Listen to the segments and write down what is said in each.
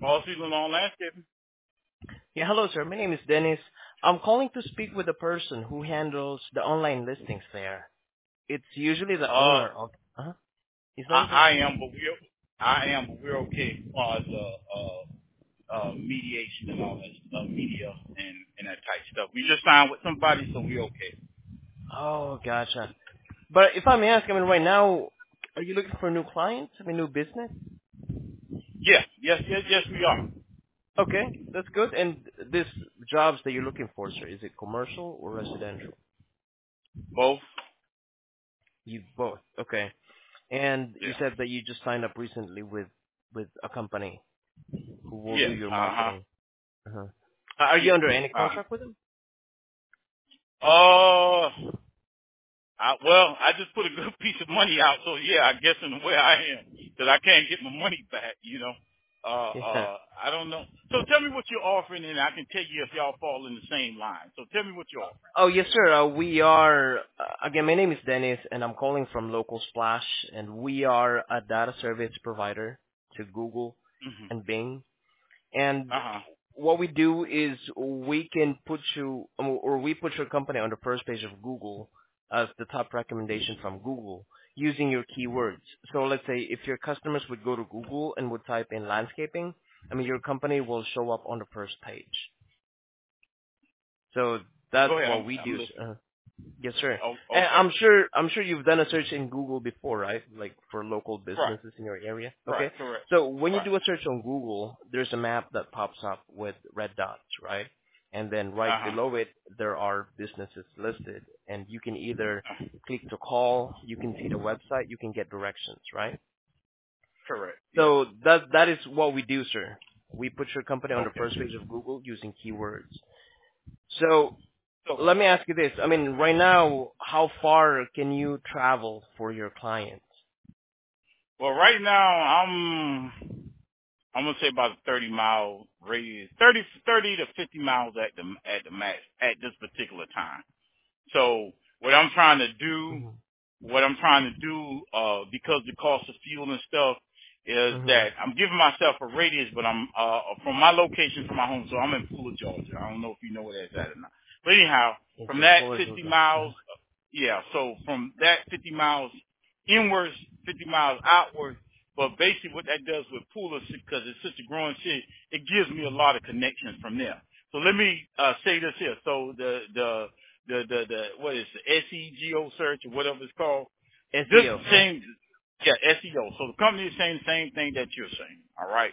All season long landscaping. Yeah, hello, sir. My name is Dennis. I'm calling to speak with the person who handles the online listings there. It's usually the Uh, owner of. Is that the I person? am, but we're okay as far as mediation and all that media and that type stuff. We just signed with somebody, so we're okay. Oh, gotcha. But if I may ask, right now, are you looking for new clients? New business? Yes, we are. Okay, that's good. And this jobs that you're looking for, sir, is it commercial or residential? Both. You both. Okay. And you Yeah. said that you just signed up recently with a company who will do Yes. your Uh huh. marketing. Uh-huh. Are you Yeah. under any Uh. contract with them? Uh. I just put a good piece of money out, so yeah, I guess in a way I am, because I can't get my money back, you know. Yeah. I don't know. So tell me what you're offering, and I can tell you if y'all fall in the same line. So tell me what you're offering. Oh, yes, sir. We are, again, my name is Dennis, and I'm calling from Local Splash, and we are a data service provider to Google Hmm. and Bing. And Uh huh. what we do is we can put you, or we put your company on the first page of Google as the top recommendation from Google using your keywords. So let's say if your customers would go to Google and would type in landscaping, your company will show up on the first page. So that's Go ahead. what we I'm do. listening. Yes, sir. Oh, And okay. I'm sure you've done a search in Google before, right? Like for local Right. businesses in your area. Right. Okay. Correct. So when you Right. do a search on Google, there's a map that pops up with red dots, right? And then right Uh huh. below it, there are businesses listed, and you can either Uh, click to call, you can see the website, you can get directions, right? correct. Yes. So that is what we do, sir. We put your company on the Okay. first page of Google using keywords. So So, let me ask you this. Right now, how far can you travel for your clients? well, right now I'm gonna say about a 30-mile radius, 30 to 50 miles at the max at this particular time. So Mm-hmm. what I'm trying to do, because the cost of fuel and stuff, is Mm-hmm. that I'm giving myself a radius, but I'm from my location from my home. So I'm in Pooler, Georgia. I don't know if you know where that's at or not. But anyhow, It's from a that Fuller, 50 Georgia. miles, yeah. So from that 50 miles inwards, 50 miles outwards. But basically, what that does with Pooler, because it's such a growing city, it gives me a lot of connections from there. So let me say this here. So the what is the SEGO search or whatever it's called. This SEO, yeah? same, yeah, SEO. So the company is saying the same thing that you're saying. All right.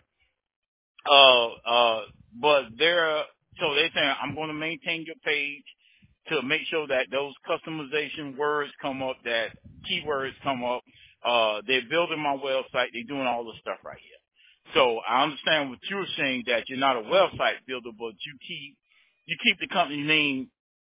But so they're saying I'm going to maintain your page to make sure that those customization words come up, that keywords come up. They're building my website. They're doing all the stuff right here. So I understand what you're saying, that you're not a website builder, but you keep the company name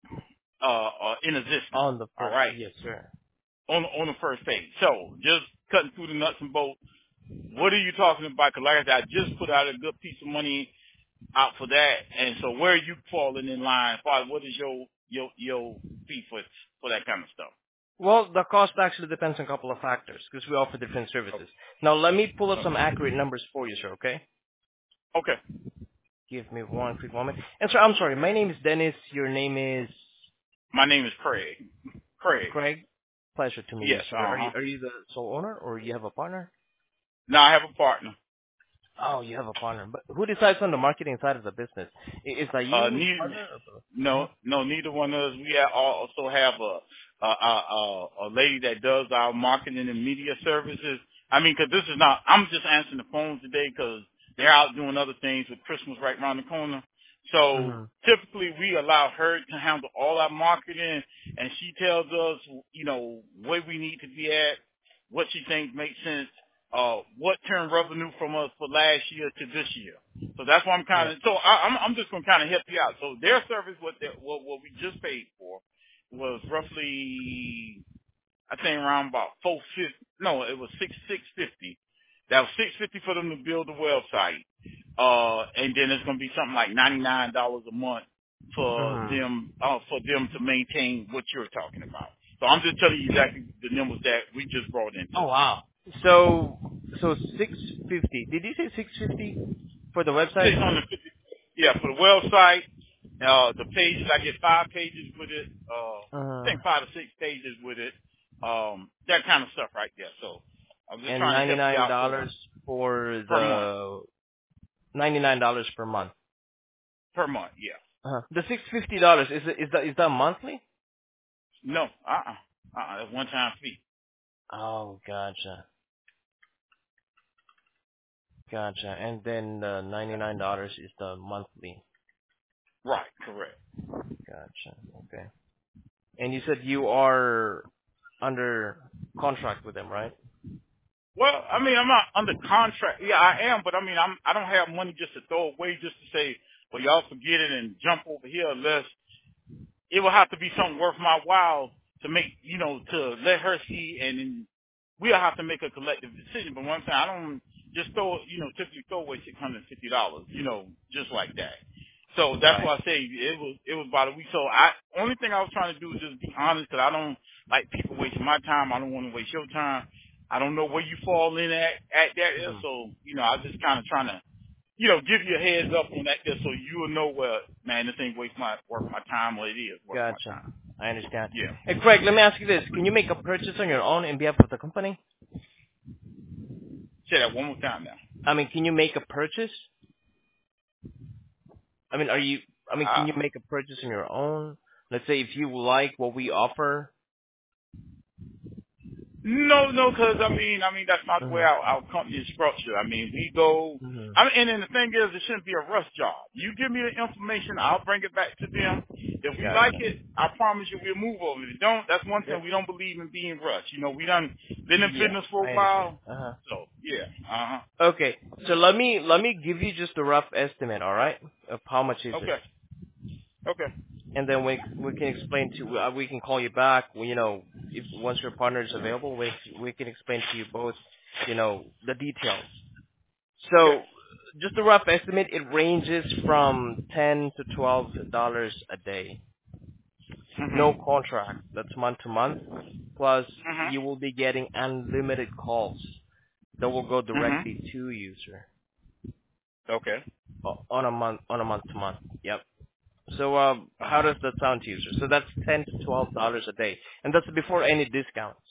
in existence. On the All first, right, yes, sir. on the first page. So just cutting through the nuts and bolts. What are you talking about? Because like I said, I just put out a good piece of money out for that, and so where are you falling in line? What is your fee for that kind of stuff? Well, the cost actually depends on a couple of factors because we offer different services. Now, let me pull up some Okay. accurate numbers for you, sir, okay? Okay. Give me one quick moment. And sir, I'm sorry, my name is Dennis. Your name is My name is Craig. Craig. Craig. Pleasure to meet you, Yes. sir. Uh Are huh. you the sole owner or you have a partner? Now I have a partner. Oh, you have a partner. But who decides on the marketing side of the business? Is that you, your Neither, partner, or both? no, no, neither one of us. We also have a lady that does our marketing and media services. I mean, because this is not. I'm just answering the phones today because they're out doing other things with Christmas right around the corner. So Mm-hmm. typically, we allow her to handle all our marketing, and she tells us, where we need to be at, what she thinks makes sense, what turned revenue from us for last year to this year. So that's why I'm kind Yeah. of. So I'm just gonna kind of help you out. So their service, what we just paid for, was roughly, I think, around about 450. No, it was six fifty. That was 650 for them to build the website. And then it's gonna be something like $99 a month Mm-hmm. for them to maintain what you're talking about. So I'm just telling you exactly the numbers that we just brought into Oh it. wow. So 650. Did you say 650? For the website? 650. Yeah, for the website, the pages, I get 5 pages with it. I think 5 to 6 pages with it. That kind of stuff right there. So I'm just And trying to help you out $99 for per month. the $99 per month. Per month, yeah. The $650 is that monthly? No, that's one time fee. Oh, gotcha. And then the $99 is the monthly. Right, correct. Gotcha. Okay. And you said you are under contract with them, right? Well, I mean, I'm not under contract. Yeah, I am, but I mean, I don't have money just to throw away just to say, well, y'all forget it and jump over here unless it will have to be something worth my while to make, to let her see, and then we'll have to make a collective decision. But one thing, I don't just typically throw away $650, just like that. So that's Right. why I say it was about a week. So only thing I was trying to do is just be honest, because I don't like people wasting my time. I don't want to waste your time. I don't know where you fall in at that there. Mhm. So, I was just kind of trying to, give you a heads up on that there so you will know where, man, this ain't worth my time, or it is worth my Gotcha. time. I understand. Yeah. Hey, Craig, let me ask you this. Can you make a purchase on your own in behalf of the company? Say that one more time now. I mean, can you make a purchase? Can you make a purchase on your own? Let's say if you like what we offer. No, because I mean that's not the way Mhm. our company is structured. I mean, we go. Mhm. And then the thing is, it shouldn't be a rush job. You give me the information, I'll bring it back to them. If we like Gotcha. it, I promise you we'll move over. If we don't, that's one thing Yep. we don't believe in being rushed. We done been in Yeah, business for a I understand. while, so yeah. Okay, so let me give you just a rough estimate, all right, of how much is it, Okay. and then we can explain to we can call you back. If once your partner is available, we can explain to you both, the details. Okay. So just a rough estimate, it ranges from $10 to $12 a day. No Mhm. contract. That's month to month. Plus, Mhm. you will be getting unlimited calls that will go directly Mhm. to user Okay. on a month to month. Yep. So how does that sound to you, sir? So that's $10 to $12 a day, and that's before any discounts.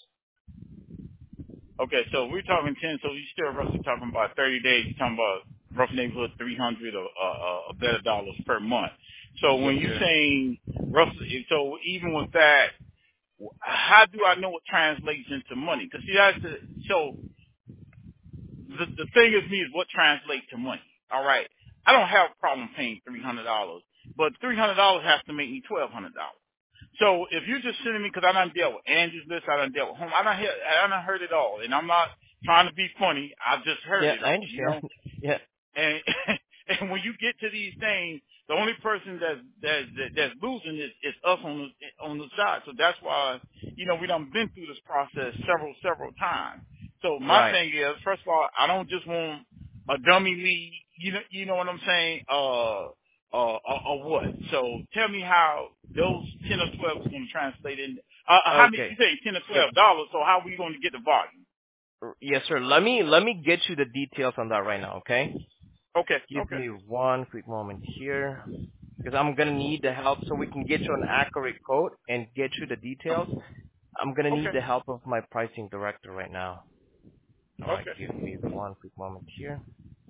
Okay, so we're talking 10, so you still roughly talking about 30 days, you're talking about rough neighborhood 300 or better dollars per month. So when Yes, you're sir. saying roughly, so even with that, how do I know what translates into money? Because see, so the thing is me is what translates to money. All right, I don't have a problem paying $300, but $300 has to make me $1,200. So if you're just sending me, because I done dealt with Angie's List, I done dealt with home, I done heard it all, and I'm not trying to be funny. I've just heard Yeah, it I all, understand. Yeah. And and when you get to these things, the only person that's losing is us on the side. So that's why we done been through this process several times. So my Right. thing is, first of all, I don't just want a dummy lead. You know what I'm saying? Or what? So tell me how those 10 or 12 is going to translate in. How many Okay. you say 10 or Yep. $12? So how are we going to get the volume? Yes, sir. Let me get you the details on that right now. Okay. Okay. Give me one quick moment here, because I'm gonna need the help so we can get you an accurate quote and get you the details. I'm gonna need Okay. the help of my pricing director right now. All right. Okay. Give me one quick moment here.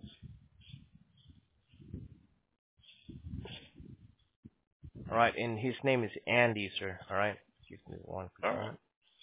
All right. And his name is Andy, sir. All right. Give me one quick All right. moment.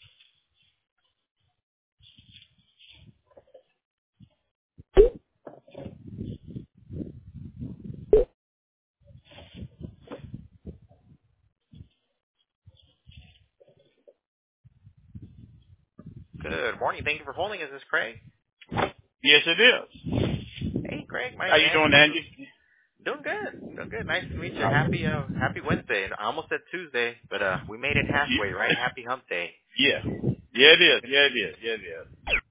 Good morning. Thank you for holding. Is this Craig? Yes, it is. Hey, Craig. My How name's you doing, Andy. Angie? Doing good. Doing good. Nice to meet you. Oh, Happy Wednesday. I almost said Tuesday, but we made it halfway, right? Happy Hump Day. yeah. Yeah, it is. Yeah, it is. Yeah, it is.